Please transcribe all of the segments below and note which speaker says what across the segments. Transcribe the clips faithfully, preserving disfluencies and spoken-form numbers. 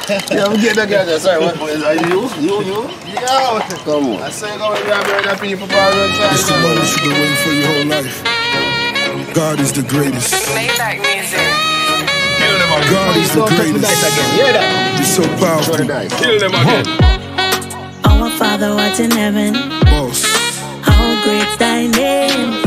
Speaker 1: Yeah, we get that guy there. Sorry, what? Are you? You? You? Yeah. Come on. I say go and grab the people for our inside.
Speaker 2: It's the moment you've been waiting for your whole life. God is the greatest.
Speaker 3: Maybach music.
Speaker 1: Kill them again.
Speaker 2: God is the greatest.
Speaker 1: Hear that?
Speaker 2: He's so powerful.
Speaker 1: Kill them again.
Speaker 4: Our Father art in heaven,
Speaker 2: Boss.
Speaker 4: how great's thy name.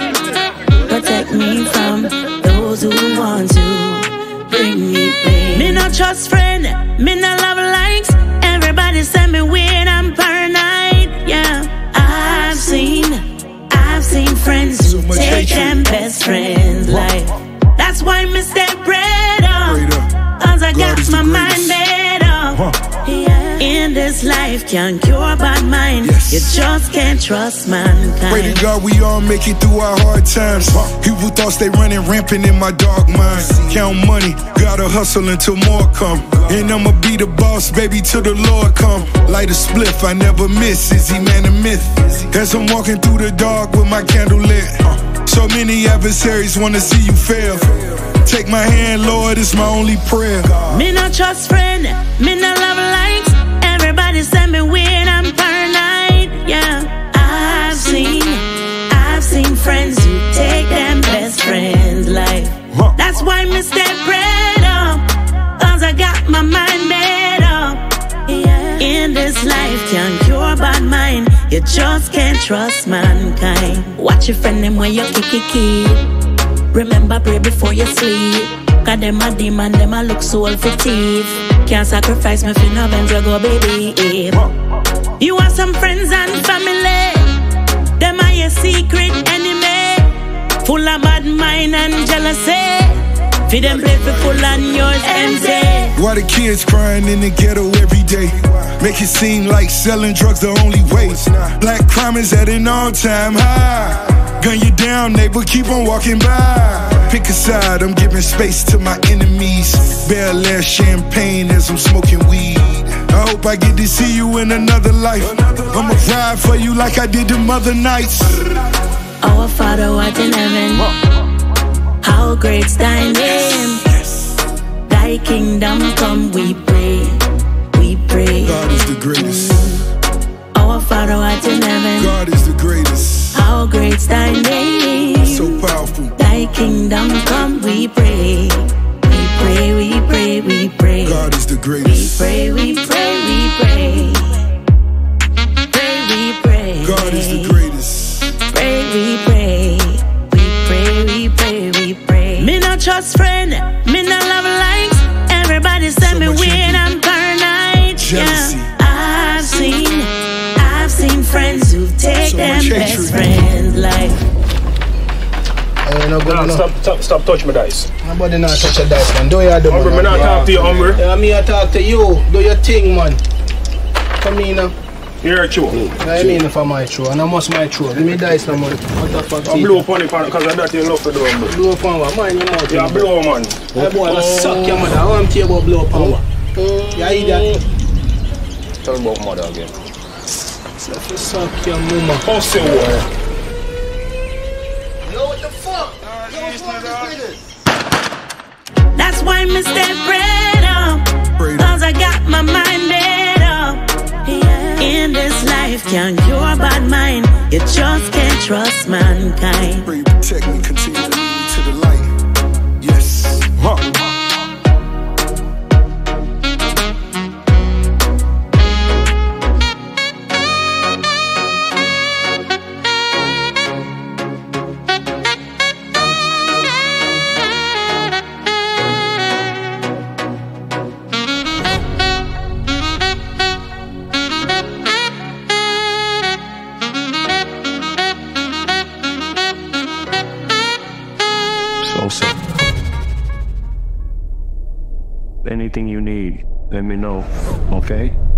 Speaker 4: Protect me from those who want to bring me pain. Me no trust friend, me no love likes. Everybody send me weird, I'm paranoid. Yeah, I've seen, I've seen friends
Speaker 2: So
Speaker 4: who
Speaker 2: much
Speaker 4: take
Speaker 2: hatred.
Speaker 4: them best friends' life. That's why me stay prayed up,
Speaker 2: Prayed up.
Speaker 4: cause I
Speaker 2: God
Speaker 4: got
Speaker 2: is
Speaker 4: my
Speaker 2: the
Speaker 4: mind
Speaker 2: greatest.
Speaker 4: made up.
Speaker 2: Huh.
Speaker 4: Yeah. In this life can't cure bad mind.
Speaker 2: Yes.
Speaker 4: You just can't trust
Speaker 2: Pray
Speaker 4: mankind.
Speaker 2: to God we all make it through our hard times. People thoughts they running rampant in my dark mind. Count money, gotta hustle until more come. And I'ma be the boss, baby, till the Lord come. Light a spliff, I never miss. Is he man a myth? As I'm walking through the dark with my candle lit. So many adversaries wanna see you fail. Take my hand, Lord, it's my only prayer.
Speaker 4: Me no trust friend, me no love likes. Everybody send me weird, I'm paranoid. Yeah, I've seen, I've seen friends who take them best friends' life. That's why me stay prayed up, cause I got my mind made up. Yeah. In this life can't cure bad mind. You just can't trust mankind. Watch your friend them when you kick it keep. Remember pray before you sleep. Cause them a demon, them a look soul for thief. Can't sacrifice me for no bend you go baby. You have some friends and family. Them are your secret enemy. Full of bad mind and jealousy. For them play for full and yours empty.
Speaker 2: Why the kids crying in the ghetto every day? Make it seem like selling drugs the only way. Black crime is at an all-time high. Gun you down, neighbor, keep on walking by. Pick a side, I'm giving space to my enemies. Bel Air champagne as I'm smoking weed. I hope I get to see you in another life. I'ma ride for you like I did the other nights.
Speaker 4: Our Father art in heaven, how great's thy name. Thy kingdom come, we pray, we pray.
Speaker 2: God is the greatest.
Speaker 4: Our Father art in heaven,
Speaker 2: God is the greatest.
Speaker 4: how great's thy name.
Speaker 2: So powerful.
Speaker 4: Thy kingdom come, we pray, we pray, we pray, we pray.
Speaker 2: God is the
Speaker 4: We
Speaker 2: greatest.
Speaker 4: pray, we pray, we pray. Pray, we pray.
Speaker 2: God is the greatest.
Speaker 4: Pray, we pray. We pray, we pray, we pray. Me no trust friend, me no love likes. Everybody send
Speaker 2: So
Speaker 4: me
Speaker 2: much
Speaker 4: weird,
Speaker 2: envy.
Speaker 4: I'm paranoid.
Speaker 2: Jealousy.
Speaker 4: Yeah, I've seen, I've seen friends who take
Speaker 2: So
Speaker 4: them
Speaker 2: much
Speaker 4: best
Speaker 2: hatred.
Speaker 4: friends' life.
Speaker 1: Hey, no good
Speaker 5: Nah,
Speaker 1: enough.
Speaker 5: stop, stop, stop touch my dice.
Speaker 1: Nobody not touch a dice, man. Do your do,
Speaker 5: Humber, me
Speaker 1: man.
Speaker 5: not talk to you, Humber.
Speaker 1: Yeah, me I talk to you. Do your thing, man. Come in now.
Speaker 5: You're true.
Speaker 1: Now you mean for my throw, and I must my throw. Give me dice now, man. What the fuck?
Speaker 5: I blow upon it because I that you love to do, Humber.
Speaker 1: Blow up on what? Mind your mouth.
Speaker 5: Yeah,
Speaker 1: man.
Speaker 5: blow, man.
Speaker 1: Hey boy, I suck your mother. I want to hear about blow up on what? You hear that?
Speaker 5: Tell me about mother again.
Speaker 1: Suck your mama.
Speaker 5: Oh, say what?
Speaker 1: Yo, what the fuck?
Speaker 4: That's why me stay prayed up,
Speaker 2: Prayed up.
Speaker 4: cause I got my mind made up. Yeah. In this life can't cure bad mind. You just can't trust mankind.
Speaker 2: Pray you protect me, continue to lead me to the light. Yes. Huh.
Speaker 6: So simple. Anything you need, let me know, okay?